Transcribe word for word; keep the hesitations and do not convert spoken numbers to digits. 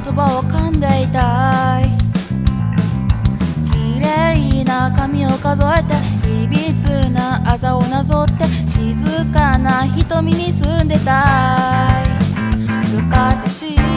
言葉を噛んでいたい。綺麗な髪を数えていびつなあざをなぞって静かな瞳に住んでたい。部活し